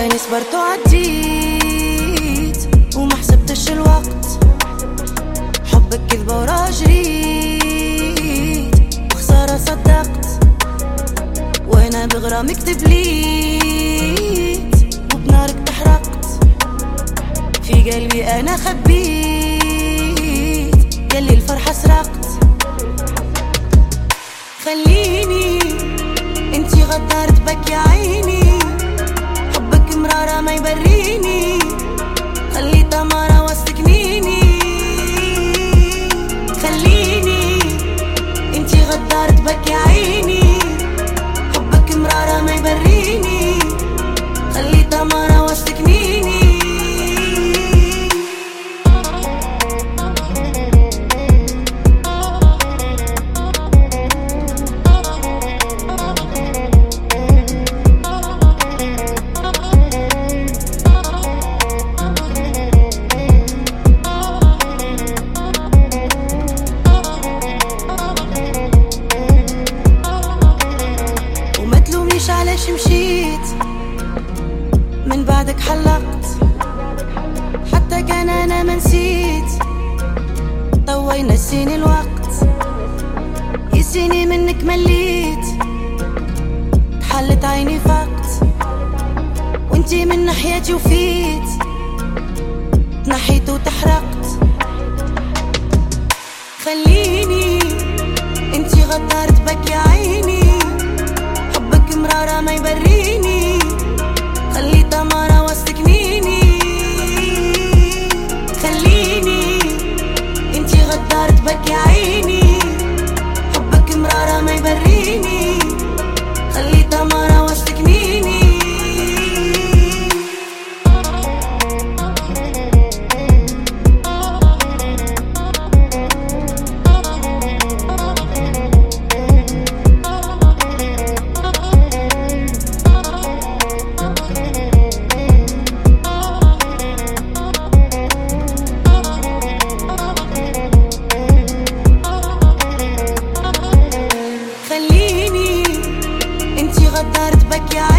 تاني صبرت وعديت وما حسبتش الوقت، حبك كذبة ورا جريت وخسارة صدقت، وانا بغرامك تبليت وبنارك تحرقت، في قلبي انا خبيت ياللي الفرحة سرقت. خليني انتي غدارت بك يا عيني، حبك مرارة ما يبريني، خلي تمارة وسكنيني. خليني انتي غدارت بك يا عيني، حبك مرارة ما يبريني، خلي تمارة وسكنيني. علاش مشيت من بعدك حلقت، حتى كان انا ما نسيت، طوينا السين الوقت، يسيني منك مليت، تحلت عيني فقت، وانتي من ناحيتي وفيت، تنحيت وتحرقت. خليني انتي غدارت بك يا عيني، مرارة ما يبريني، خلي تمارة وسكنيني. خليني انتي غدارت بك يا عيني، حبك مرارة ما يبريني، خلي تمارة وسكنيني. غدارت بك يا